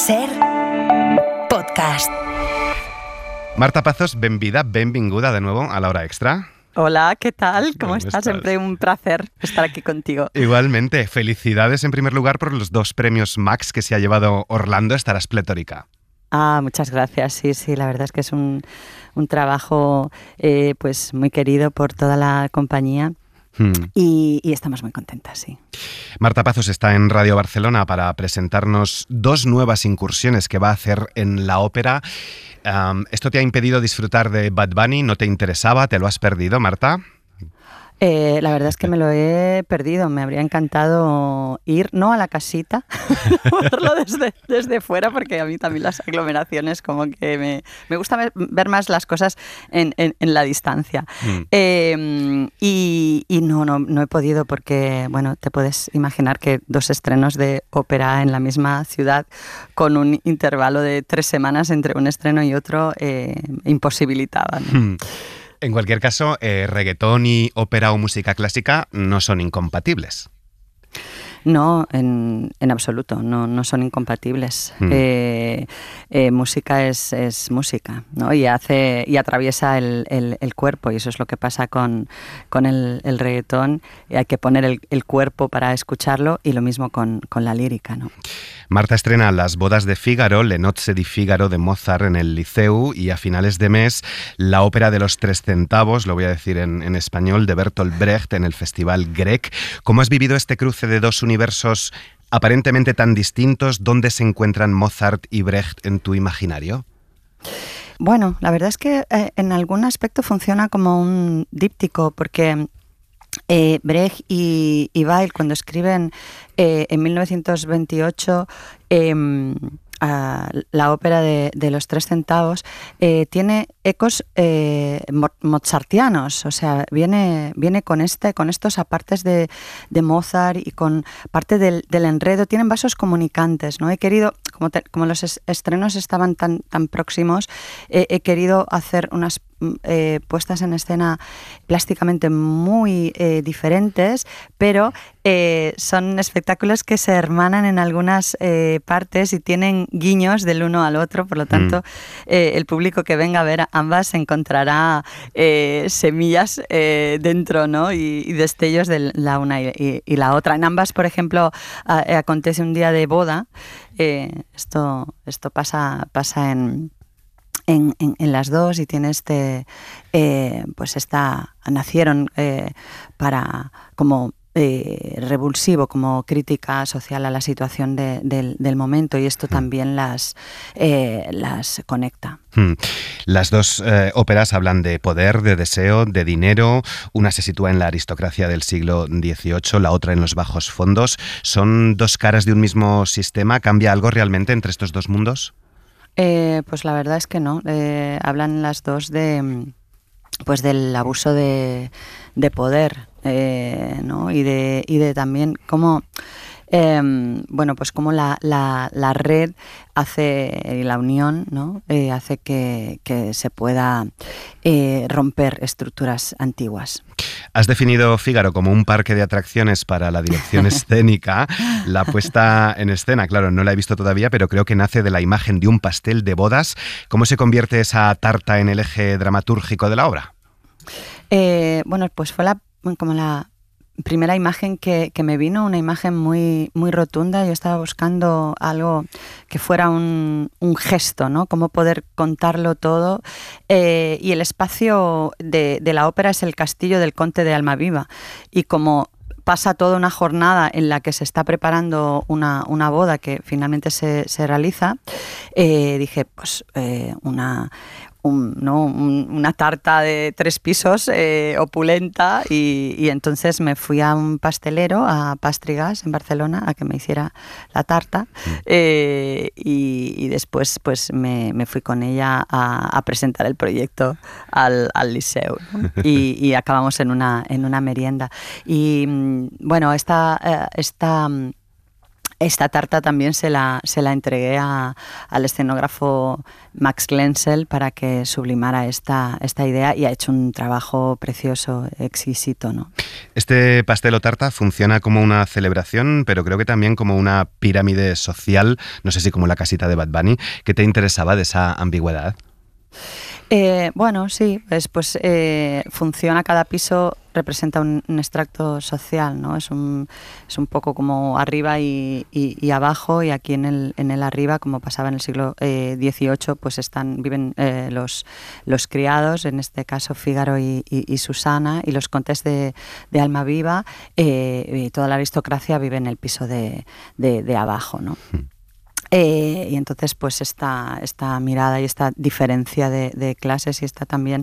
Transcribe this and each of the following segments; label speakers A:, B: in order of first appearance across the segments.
A: SER Podcast.
B: Marta Pazos, benvinguda de nuevo a La Hora Extra.
C: Hola, ¿qué tal? ¿Cómo estás? Siempre un placer estar aquí contigo.
B: Igualmente, felicidades en primer lugar por los 2 premios Max que se ha llevado Orlando, estarás pletórica.
C: Muchas gracias. Sí, la verdad es que es un trabajo pues muy querido por toda la compañía. Y estamos muy contentas, sí.
B: Marta Pazos está en Radio Barcelona para presentarnos 2 nuevas incursiones que va a hacer en la ópera. ¿Esto te ha impedido disfrutar de Bad Bunny? ¿No te interesaba? ¿Te lo has perdido, Marta?
C: La verdad es que me lo he perdido. Me habría encantado ir, no a la casita, verlo desde fuera, porque a mí también las aglomeraciones como que me gusta ver más las cosas en la distancia. Y no he podido porque, bueno, te puedes imaginar que 2 estrenos de ópera en la misma ciudad con un intervalo de 3 semanas entre un estreno y otro imposibilitaban.
B: En cualquier caso, reggaetón y ópera o música clásica no son incompatibles.
C: No, en absoluto, no son incompatibles. Música es música, ¿no? Y atraviesa el cuerpo, y eso es lo que pasa con el reggaetón. Hay que poner el cuerpo para escucharlo, y lo mismo con la lírica, ¿no?
B: Marta estrena Las bodas de Fígaro, Le nozze di Figaro de Mozart en el Liceu, y a finales de mes la ópera de los 3 centavos, lo voy a decir en español, de Bertolt Brecht en el Festival Grec. ¿Cómo has vivido este cruce de 2 universos aparentemente tan distintos? ¿Dónde se encuentran Mozart y Brecht en tu imaginario?
C: Bueno, la verdad es que en algún aspecto funciona como un díptico, porque Brecht y Weill, cuando escriben en 1928 la ópera de los 3 centavos, tiene ecos mozartianos, o sea, viene con estos apartes de Mozart y con parte del enredo. Tienen vasos comunicantes, ¿no? He querido, como los estrenos estaban tan próximos, he querido hacer unas puestas en escena plásticamente muy diferentes, pero son espectáculos que se hermanan en algunas partes y tienen guiños del uno al otro. Por lo tanto, el público que venga a ver ambas encontrará semillas dentro, ¿no? y destellos de la una y la otra. En ambas, por ejemplo, acontece un día de boda. Esto pasa en las 2, y tiene nacieron para como revulsivo, como crítica social a la situación del momento, y esto también las conecta.
B: Las 2 óperas hablan de poder, de deseo, de dinero. Una se sitúa en la aristocracia del siglo XVIII, la otra en los bajos fondos. ¿Son 2 caras de un mismo sistema? ¿Cambia algo realmente entre estos 2 mundos?
C: Pues la verdad es que no. Hablan las 2 del abuso de poder, ¿no? y de también cómo cómo la red hace, la unión, ¿no? Hace que se pueda romper estructuras antiguas.
B: Has definido Fígaro como un parque de atracciones para la dirección escénica. La puesta en escena, claro, no la he visto todavía, pero creo que nace de la imagen de un pastel de bodas. ¿Cómo se convierte esa tarta en el eje dramatúrgico de la obra?
C: Pues fue la primera imagen que me vino, una imagen muy, muy rotunda. Yo estaba buscando algo que fuera un gesto, ¿no? Cómo poder contarlo todo. Y el espacio de la ópera es el castillo del conde de Almaviva. Y como pasa toda una jornada en la que se está preparando una boda que finalmente se realiza, dije, pues una tarta de 3 pisos opulenta, y entonces me fui a un pastelero, a Pastrigas en Barcelona, a que me hiciera la tarta, y después pues me fui con ella a presentar el proyecto al Liceu, ¿no? y acabamos en una merienda. Y bueno, esta Esta tarta también se la entregué al escenógrafo Max Glensel para que sublimara esta idea, y ha hecho un trabajo precioso, exquisito, ¿no?
B: Este pastel o tarta funciona como una celebración, pero creo que también como una pirámide social, no sé si como la casita de Bad Bunny. ¿Qué te interesaba de esa ambigüedad?
C: Bueno, sí, pues funciona, cada piso representa un extracto social, ¿no? Es un poco como arriba y abajo, y aquí en el arriba, como pasaba en el siglo XVIII, pues viven los criados, en este caso Fígaro y Susana, y los condes de Almaviva, y toda la aristocracia vive en el piso de abajo, ¿no? Y entonces pues esta mirada y esta diferencia de clases, y está también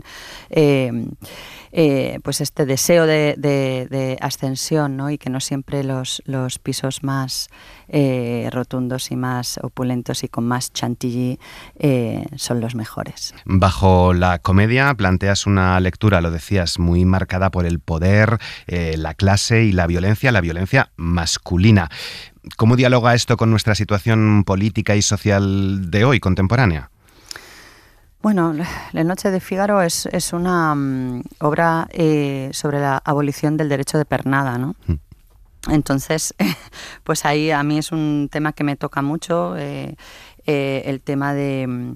C: pues este deseo de ascensión, ¿no? Y que no siempre los pisos más rotundos y más opulentos y con más chantilly son los mejores.
B: Bajo la comedia planteas una lectura, lo decías, muy marcada por el poder, la clase y la violencia masculina. ¿Cómo dialoga esto con nuestra situación política y social de hoy, contemporánea?
C: Bueno, La noche de Fígaro es una obra sobre la abolición del derecho de pernada, ¿no? Entonces, pues ahí a mí es un tema que me toca mucho, el tema de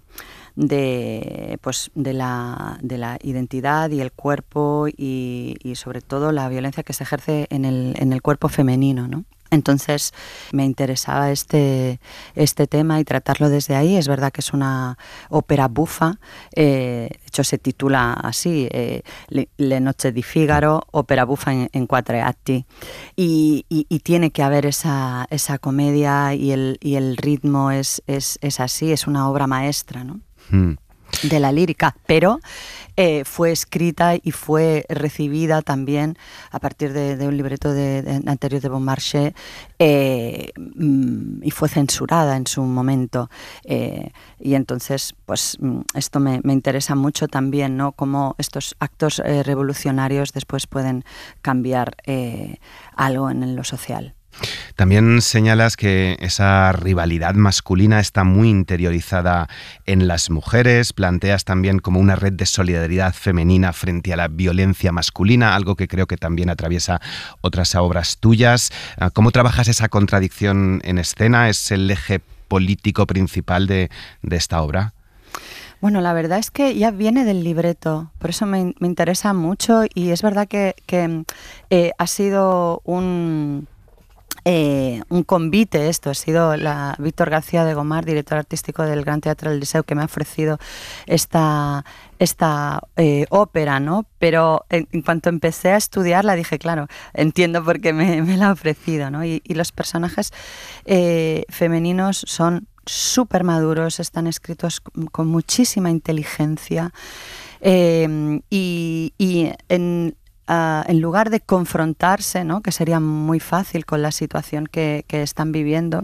C: la identidad y el cuerpo, y sobre todo la violencia que se ejerce en el cuerpo femenino, ¿no? Entonces me interesaba este tema y tratarlo desde ahí. Es verdad que es una ópera bufa, de hecho se titula así, Le noche di Figaro, ópera bufa en 4 atti, y tiene que haber esa comedia, y el ritmo es así, es una obra maestra, ¿no? De la lírica, pero fue escrita y fue recibida también a partir de un libreto anterior de Beaumarchais, y fue censurada en su momento, y entonces pues esto me interesa mucho también, ¿no? Cómo estos actos revolucionarios después pueden cambiar algo en lo social.
B: También señalas que esa rivalidad masculina está muy interiorizada en las mujeres, planteas también como una red de solidaridad femenina frente a la violencia masculina, algo que creo que también atraviesa otras obras tuyas. ¿Cómo trabajas esa contradicción en escena? ¿Es el eje político principal de esta obra?
C: Bueno, la verdad es que ya viene del libreto, por eso me interesa mucho, y es verdad que ha sido un convite esto. Ha sido Víctor García de Gomar, director artístico del Gran Teatro del Liceu, que me ha ofrecido esta ópera, ¿no? Pero en cuanto empecé a estudiarla dije, claro, entiendo por qué me la ha ofrecido, ¿no? Y los personajes femeninos son súper maduros, están escritos con muchísima inteligencia, y en lugar de confrontarse, ¿no? Que sería muy fácil con la situación que están viviendo,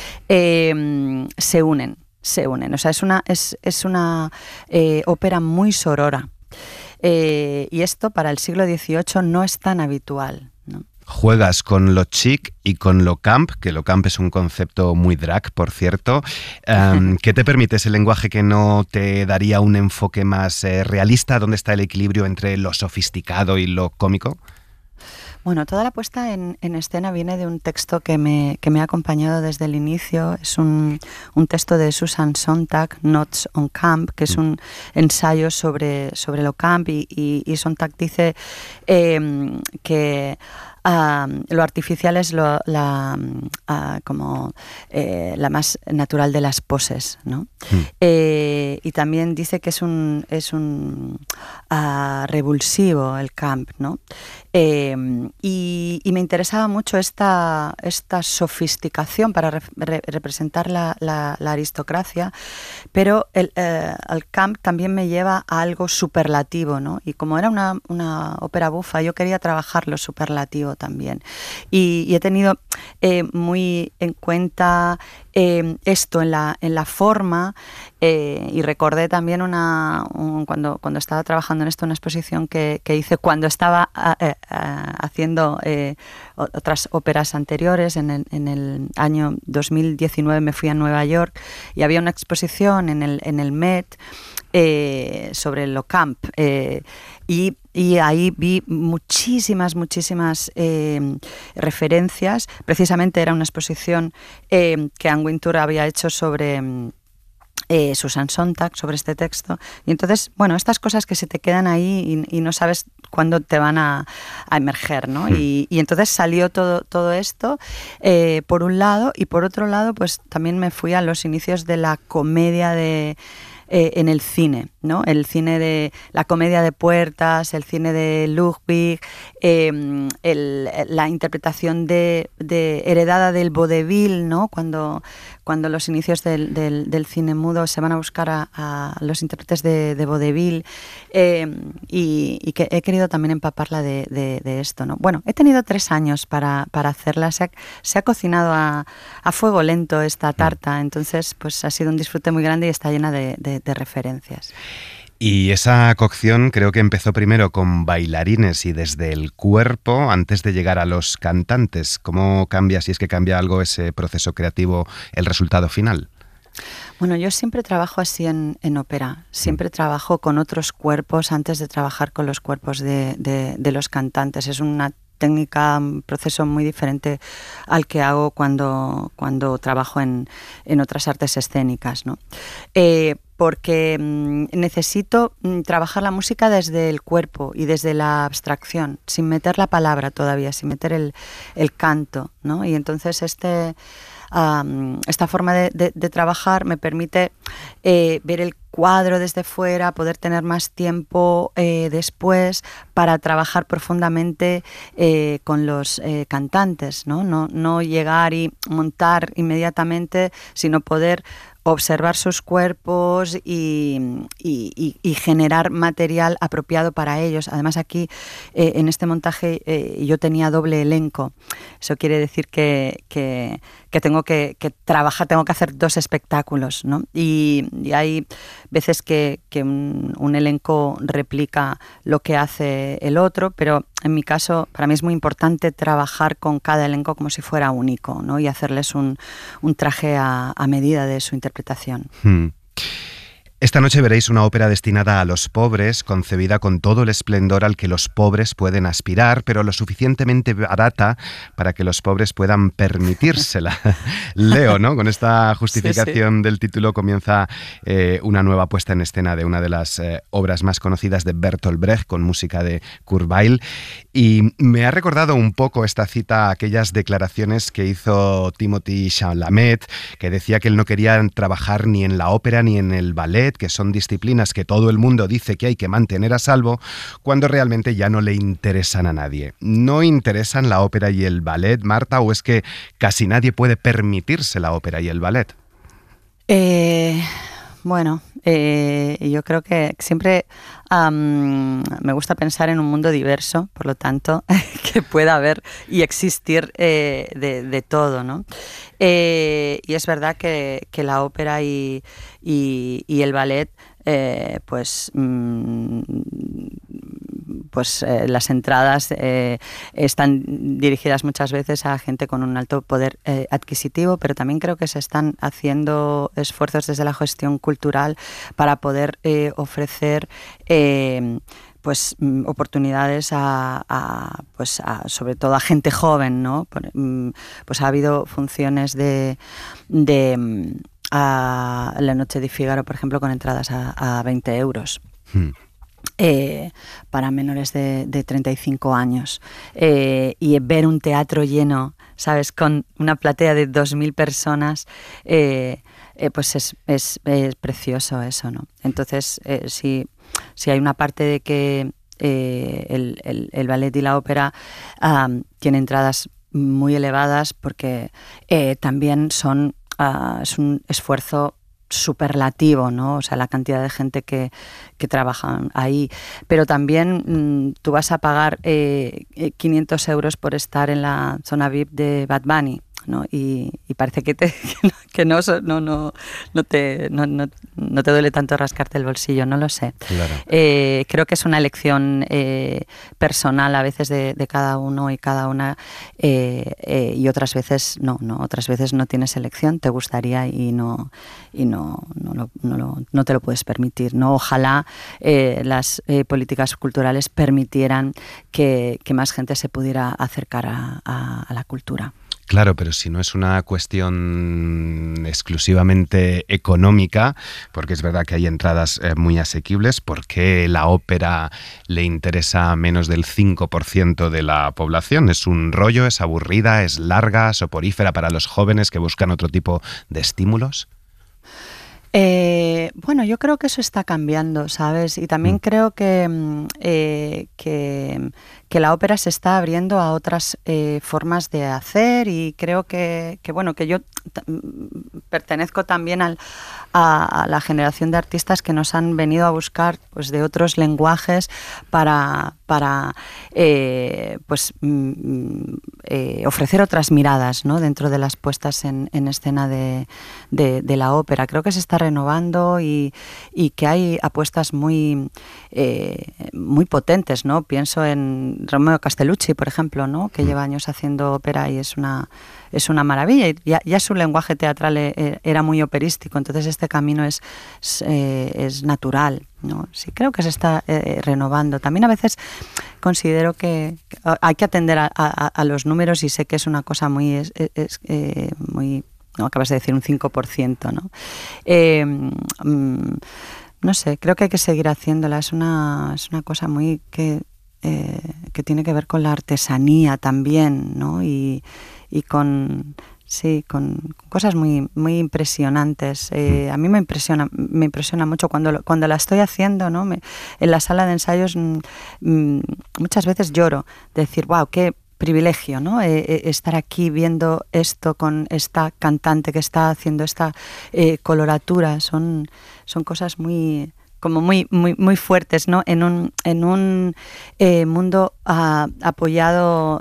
C: se unen. O sea, es una ópera muy sorora, y esto para el siglo XVIII no es tan habitual, ¿no?
B: Juegas con lo chic y con lo camp, que lo camp es un concepto muy drag, por cierto. ¿Qué te permite ese lenguaje que no te daría un enfoque más realista? ¿Dónde está el equilibrio entre lo sofisticado y lo cómico?
C: Bueno, toda la puesta en escena viene de un texto que me ha acompañado desde el inicio. Es un texto de Susan Sontag, Notes on Camp, que es un ensayo sobre lo camp, y Sontag dice que lo artificial es como la más natural de las poses, ¿no? Y también dice que es un revulsivo el camp, ¿no? Y me interesaba mucho esta sofisticación para representar la aristocracia, pero el camp también me lleva a algo superlativo, ¿no? Y como era una ópera bufa, yo quería trabajar lo superlativo todo también. Y he tenido muy en cuenta esto en la forma, y recordé también cuando estaba trabajando en esto, una exposición que hice cuando estaba haciendo otras óperas anteriores. En el año 2019 me fui a Nueva York y había una exposición en el Met sobre el Ocamp, y ahí vi muchísimas referencias. Precisamente era una exposición que Anne Wintour había hecho sobre Susan Sontag, sobre este texto. Y entonces, bueno, estas cosas que se te quedan ahí y no sabes cuándo te van a emerger, ¿no? Y entonces salió todo esto, por un lado, y por otro lado, pues también me fui a los inicios de la comedia en el cine, ¿no? El cine de la comedia de puertas, el cine de Ludwig, la interpretación heredada del vaudeville, ¿no? Cuando los inicios del cine mudo se van a buscar a los intérpretes de vaudeville, y que he querido también empaparla de esto, ¿no? Bueno, he tenido 3 años para hacerla. Se ha cocinado a fuego lento esta tarta, entonces pues ha sido un disfrute muy grande y está llena de referencias.
B: Y esa cocción creo que empezó primero con bailarines y desde el cuerpo antes de llegar a los cantantes. ¿Cómo cambia, si es que cambia algo ese proceso creativo, el resultado final?
C: Bueno, yo siempre trabajo así en ópera. Siempre trabajo con otros cuerpos antes de trabajar con los cuerpos de los cantantes. Es una técnica, un proceso muy diferente al que hago cuando trabajo en otras artes escénicas, ¿no? Porque necesito trabajar la música desde el cuerpo y desde la abstracción, sin meter la palabra todavía, sin meter el canto, ¿no? Y entonces esta forma de trabajar me permite ver el cuadro desde fuera, poder tener más tiempo después para trabajar profundamente con los cantantes, ¿no? No llegar y montar inmediatamente, sino poder observar sus cuerpos y generar material apropiado para ellos. Además, aquí en este montaje yo tenía doble elenco. Eso quiere decir que tengo que trabajar, tengo que hacer 2 espectáculos, ¿no? Y hay veces que un elenco replica lo que hace el otro, pero en mi caso, para mí es muy importante trabajar con cada elenco como si fuera único, ¿no? Y hacerles un traje a medida de su interpretación.
B: Esta noche veréis una ópera destinada a los pobres, concebida con todo el esplendor al que los pobres pueden aspirar, pero lo suficientemente barata para que los pobres puedan permitírsela. Leo, ¿no? Con esta justificación del título comienza una nueva puesta en escena de una de las obras más conocidas de Bertolt Brecht, con música de Kurt Weill. Y me ha recordado un poco esta cita a aquellas declaraciones que hizo Timothée Chalamet, que decía que él no quería trabajar ni en la ópera ni en el ballet, que son disciplinas que todo el mundo dice que hay que mantener a salvo, cuando realmente ya no le interesan a nadie. ¿No interesan la ópera y el ballet, Marta, o es que casi nadie puede permitirse la ópera y el ballet?
C: Bueno, yo creo que siempre me gusta pensar en un mundo diverso, por lo tanto, que pueda haber y existir de todo, ¿no? Y es verdad que la ópera y el ballet, las entradas están dirigidas muchas veces a gente con un alto poder adquisitivo, pero también creo que se están haciendo esfuerzos desde la gestión cultural para poder ofrecer oportunidades sobre todo a gente joven, ¿no? Pues ha habido funciones a La Noche di Figaro, por ejemplo, con entradas a 20 euros. Para menores de 35 años. Y ver un teatro lleno, ¿sabes? Con una platea de 2.000 personas, pues es precioso eso, ¿no? Entonces, si hay una parte de que el ballet y la ópera tienen entradas muy elevadas, porque también es un esfuerzo superlativo, ¿no? O sea, la cantidad de gente que trabaja ahí. Pero también tú vas a pagar 500 euros por estar en la zona VIP de Bad Bunny, ¿no? Y parece que no te duele tanto rascarte el bolsillo, no lo sé.
B: Claro.
C: Creo que es una elección personal a veces de cada uno y cada una, y otras veces no, otras veces no tienes elección, te gustaría y no te lo puedes permitir, ¿no? Ojalá las políticas culturales permitieran que más gente se pudiera acercar a la cultura.
B: Claro, pero si no es una cuestión exclusivamente económica, porque es verdad que hay entradas muy asequibles, ¿por qué la ópera le interesa a menos del 5% de la población? ¿Es un rollo? ¿Es aburrida? ¿Es larga? ¿Soporífera para los jóvenes que buscan otro tipo de estímulos?
C: Bueno, yo creo que eso está cambiando, ¿sabes? Y también creo que la ópera se está abriendo a otras formas de hacer, y creo que yo pertenezco también a la generación de artistas que nos han venido a buscar, pues, de otros lenguajes para ofrecer otras miradas, ¿no? Dentro de las puestas en escena de la ópera. Creo que se está renovando y que hay apuestas muy potentes, ¿no? Pienso en Romeo Castellucci, por ejemplo, ¿no? Que lleva años haciendo ópera y es una maravilla. Y ya su lenguaje teatral era muy operístico, entonces este camino es natural, ¿no? Sí, creo que se está renovando. También a veces considero que hay que atender a los números, y sé que es una cosa muy no, acabas de decir un 5%, ¿no? No sé, creo que hay que seguir haciéndola. Es una cosa muy que tiene que ver con la artesanía también, ¿no? Y con cosas muy, muy impresionantes. A mí me impresiona mucho cuando la estoy haciendo, ¿no? En la sala de ensayos muchas veces lloro, de decir, wow, qué privilegio, ¿no? Estar aquí viendo esto con esta cantante que está haciendo esta coloratura. Son cosas muy fuertes, ¿no? En un mundo apoyado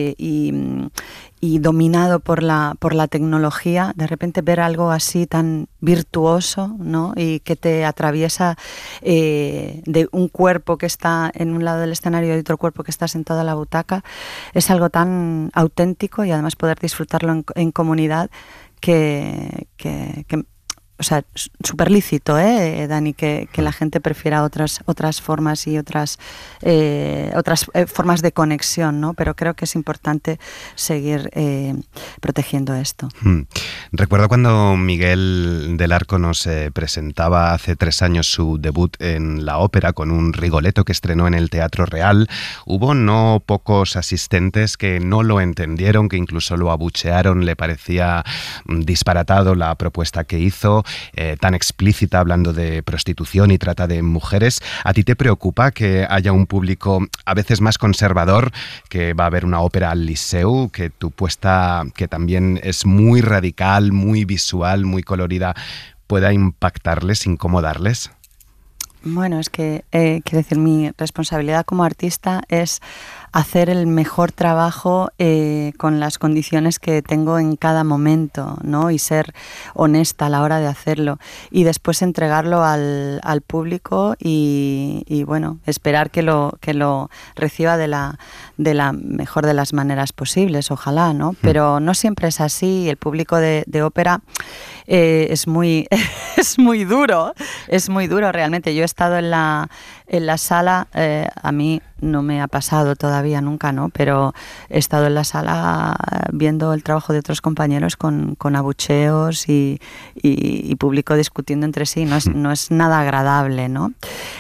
C: y dominado por la tecnología, de repente ver algo así tan virtuoso, ¿no? Y que te atraviesa de un cuerpo que está en un lado del escenario y otro cuerpo que está sentado en la butaca, es algo tan auténtico, y además poder disfrutarlo en comunidad que o sea, súper lícito, Dani, que la gente prefiera otras formas y otras formas de conexión, ¿no? Pero creo que es importante seguir protegiendo esto.
B: Recuerdo cuando Miguel del Arco nos presentaba hace 3 años su debut en la ópera con un Rigoletto que estrenó en el Teatro Real. Hubo no pocos asistentes que no lo entendieron, que incluso lo abuchearon, le parecía disparatado la propuesta que hizo, tan explícita, hablando de prostitución y trata de mujeres. ¿A ti te preocupa que haya un público a veces más conservador, que va a ver una ópera al Liceu, que tu puesta, que también es muy radical, muy visual, muy colorida, pueda impactarles, incomodarles?
C: Bueno, es que, quiero decir, mi responsabilidad como artista es hacer el mejor trabajo con las condiciones que tengo en cada momento, ¿no? Y ser honesta a la hora de hacerlo, y después entregarlo al público y bueno, esperar que lo reciba de la mejor de las maneras posibles, ojalá, ¿no? Pero no siempre es así. El público de ópera es muy duro, realmente. Yo he estado en la sala, a mí no me ha pasado todavía nunca, ¿no? Pero he estado en la sala viendo el trabajo de otros compañeros con abucheos y público discutiendo entre sí. No es nada agradable, ¿no?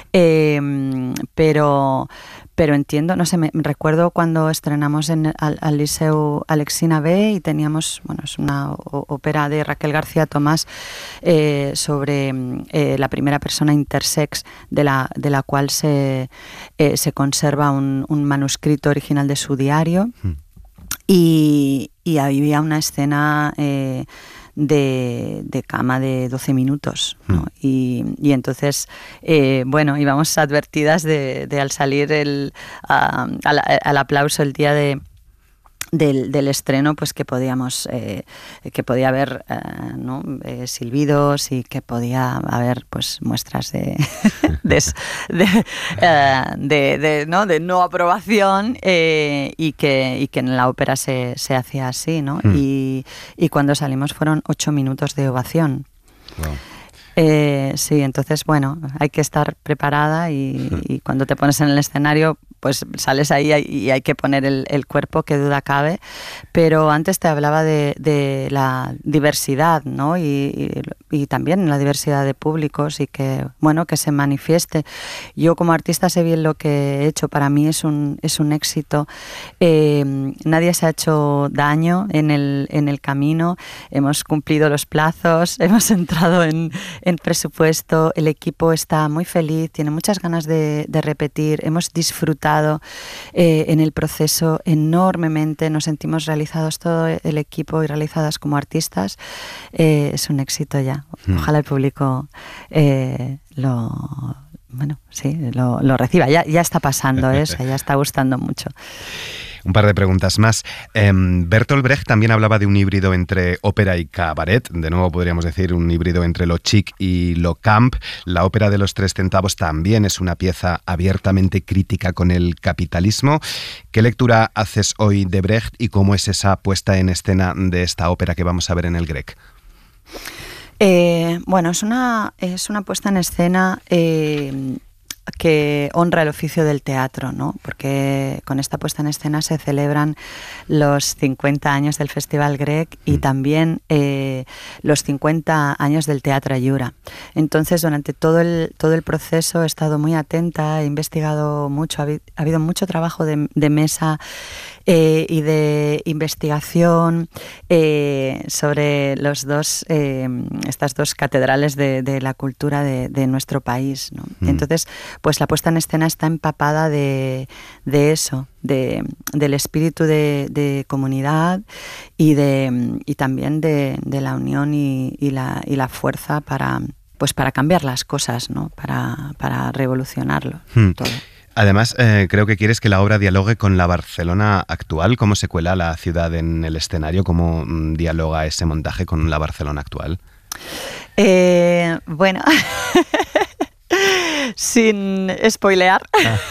C: Pero entiendo, no sé, recuerdo cuando estrenamos al Liceu Alexina B, y teníamos, bueno, es una ópera de Raquel García Tomás sobre la primera persona intersex, de la cual se conserva un manuscrito original de su diario. Y había una escena de cama de 12 minutos, ¿no? Y entonces, bueno, íbamos advertidas de al salir al aplauso el día del estreno, pues que podíamos que podía haber ¿no? silbidos y que podía haber pues muestras ¿no? de no aprobación y que en la ópera se hacía así, ¿no? Y cuando salimos fueron 8 minutos de ovación.
B: Wow.
C: Sí, entonces, bueno, hay que estar preparada y cuando te pones en el escenario, pues sales ahí y hay que poner el cuerpo, qué duda cabe. Pero antes te hablaba de la diversidad, ¿no? Y también la diversidad de públicos y que, bueno, que se manifieste. Yo como artista sé bien lo que he hecho, para mí es un éxito. Nadie se ha hecho daño en el camino, hemos cumplido los plazos, hemos entrado en presupuesto, el equipo está muy feliz, tiene muchas ganas de repetir, hemos disfrutado en el proceso enormemente, nos sentimos realizados todo el equipo y realizadas como artistas. Es un éxito ya. Ojalá el público lo reciba. Ya está pasando eso, ya está gustando mucho.
B: Un par de preguntas más. Bertolt Brecht también hablaba de un híbrido entre ópera y cabaret. De nuevo podríamos decir un híbrido entre lo chic y lo camp. La ópera de los 3 centavos también es una pieza abiertamente crítica con el capitalismo. ¿Qué lectura haces hoy de Brecht y cómo es esa puesta en escena de esta ópera que vamos a ver en el Grec?
C: Bueno, es una puesta en escena que honra el oficio del teatro, ¿no? Porque con esta puesta en escena se celebran los 50 años del Festival Grec y también los 50 años del Teatro Ayura. Entonces, durante todo el proceso he estado muy atenta, he investigado mucho, ha habido mucho trabajo de mesa y de investigación sobre estas dos catedrales de la cultura de nuestro país, ¿no? Entonces, pues la puesta en escena está empapada de eso, del espíritu de comunidad y también de la unión y la fuerza para cambiar las cosas, ¿no? Para revolucionarlo todo.
B: Además, creo que quieres que la obra dialogue con la Barcelona actual. ¿Cómo se cuela la ciudad en el escenario? ¿Cómo dialoga ese montaje con la Barcelona actual?
C: Bueno... Sin spoilear,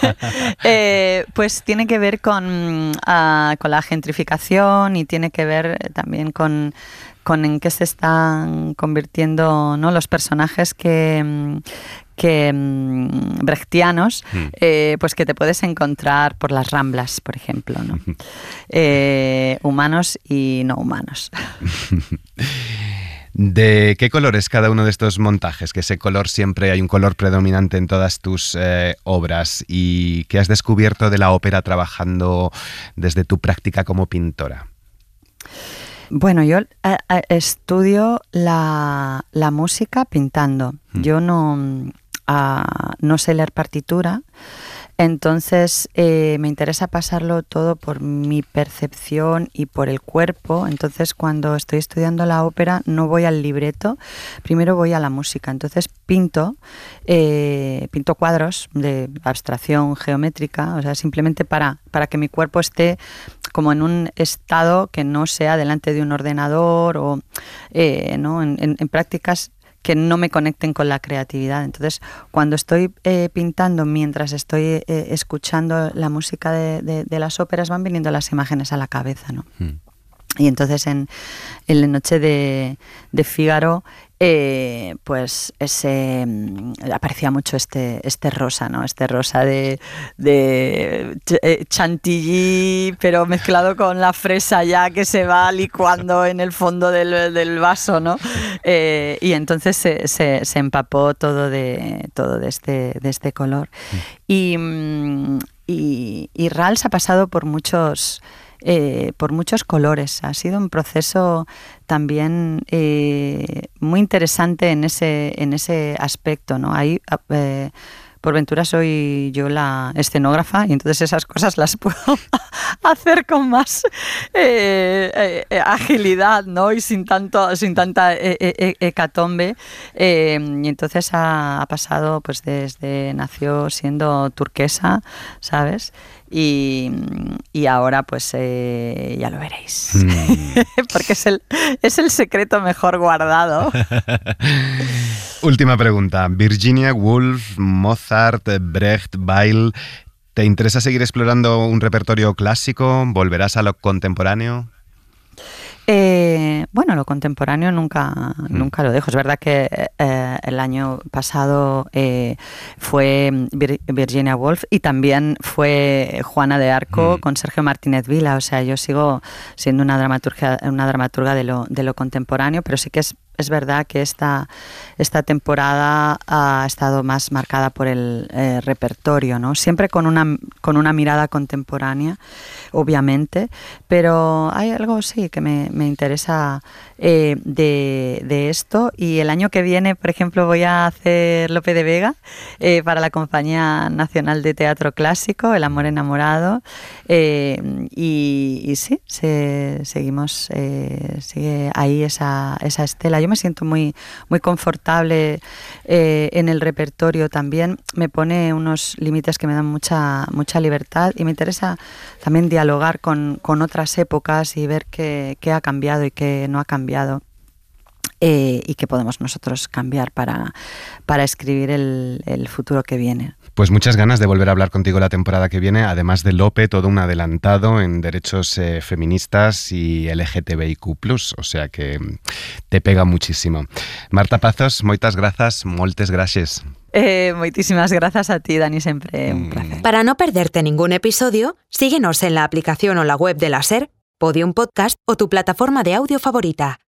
C: pues tiene que ver con la gentrificación y tiene que ver también con en qué se están convirtiendo, ¿no?, los personajes que brechtianos, pues que te puedes encontrar por las Ramblas, por ejemplo, ¿no? Humanos y no humanos.
B: ¿De qué color es cada uno de estos montajes? Que ese color siempre hay un color predominante en todas tus obras. ¿Y qué has descubierto de la ópera trabajando desde tu práctica como pintora?
C: Bueno, yo estudio la música pintando. Yo no sé leer partitura. Entonces me interesa pasarlo todo por mi percepción y por el cuerpo. Entonces cuando estoy estudiando la ópera no voy al libreto, primero voy a la música. Entonces pinto cuadros de abstracción geométrica, o sea, simplemente para que mi cuerpo esté como en un estado que no sea delante de un ordenador o ¿no? en prácticas que no me conecten con la creatividad. Entonces, cuando estoy pintando, mientras estoy escuchando la música de las óperas, van viniendo las imágenes a la cabeza, ¿no? Y entonces en La noche de Fígaro, pues aparecía mucho este rosa, ¿no? Este rosa de chantilly, pero mezclado con la fresa ya que se va licuando en el fondo del vaso, ¿no? Y entonces se empapó todo de este color. Y Rals ha pasado por muchos colores. Ha sido un proceso también muy interesante en ese aspecto, ¿no? Hay por ventura soy yo la escenógrafa y entonces esas cosas las puedo hacer con más agilidad, ¿no? Y sin tanta hecatombe. Y entonces ha pasado, pues nació siendo turquesa, ¿sabes? Y ahora pues ya lo veréis. Porque es el secreto mejor guardado.
B: Última pregunta. Virginia Woolf, Mozart, Brecht, Weill. ¿Te interesa seguir explorando un repertorio clásico? ¿Volverás a lo contemporáneo?
C: Bueno, lo contemporáneo nunca lo dejo. Es verdad que el año pasado fue Virginia Woolf y también fue Juana de Arco con Sergio Martínez Vila. O sea, yo sigo siendo una dramaturga de lo contemporáneo, pero sí que es verdad que esta temporada ha estado más marcada por el repertorio, ¿no? Siempre con una mirada contemporánea, obviamente, pero hay algo sí que me interesa de esto. Y el año que viene, por ejemplo, voy a hacer Lope de Vega para la Compañía Nacional de Teatro Clásico, El amor enamorado, y sí, seguimos, sigue ahí esa estela. Yo me siento muy, muy confortable en el repertorio también. Me pone unos límites que me dan mucha libertad y me interesa también dialogar con otras épocas y ver qué ha cambiado y qué no ha cambiado. Y qué podemos nosotros cambiar para escribir el futuro que viene.
B: Pues muchas ganas de volver a hablar contigo la temporada que viene, además de Lope, todo un adelantado en derechos feministas y LGTBIQ+, o sea que te pega muchísimo. Marta Pazos, moltes gràcies.
C: Muchísimas gracias a ti, Dani, siempre un placer.
A: Para no perderte ningún episodio, síguenos en la aplicación o la web de la SER, Podium Podcast o tu plataforma de audio favorita.